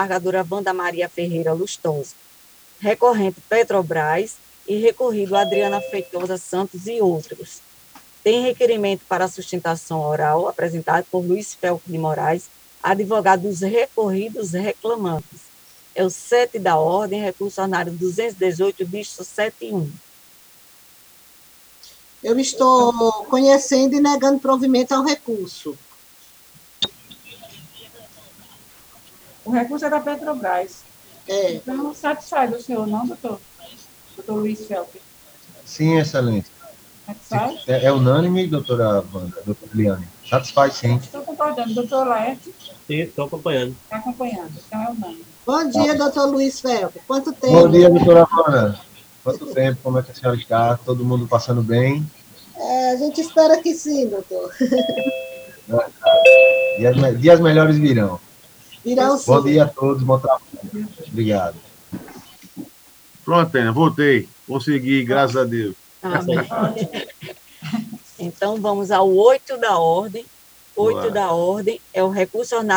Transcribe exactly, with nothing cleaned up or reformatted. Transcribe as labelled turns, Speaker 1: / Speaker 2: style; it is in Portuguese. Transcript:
Speaker 1: desembargadora Wanda Maria Ferreira Lustosa, recorrente Petrobras e recorrido Adriana Feitosa Santos e outros. Tem requerimento para sustentação oral apresentado por Luiz Felco de Moraes, advogado dos recorridos reclamantes. É o sete da ordem, recurso ordinário duzentos e dezoito, dígito sete um.
Speaker 2: Eu estou conhecendo e negando provimento ao recurso.
Speaker 3: O recurso é da Petrobras.
Speaker 2: É.
Speaker 3: Então, satisfaz o senhor, não, doutor? Doutor Luiz Felpe.
Speaker 4: Sim, excelência.
Speaker 3: Satisfaz?
Speaker 4: É, é unânime, doutora Wanda, doutora Liane? Satisfaz, sim.
Speaker 3: Estou concordando. Doutor Laerte?
Speaker 5: Sim, estou acompanhando.
Speaker 3: Está acompanhando. Então, é unânime.
Speaker 2: Bom dia, doutor Luiz Felpe. Quanto tempo?
Speaker 4: Bom dia, doutora Wanda. Quanto tempo? Como é que a senhora está? Todo mundo passando bem?
Speaker 2: É, a gente espera que sim, doutor.
Speaker 4: Dias, me- dias melhores virão.
Speaker 2: Virão sim.
Speaker 4: Bom dia a todos, bom trabalho. Obrigado.
Speaker 6: Pronto, Tânia, voltei. Consegui, graças a Deus.
Speaker 1: Amém. Então, vamos ao oito da ordem. Oito
Speaker 6: Bora.
Speaker 1: da ordem é o recurso ordinário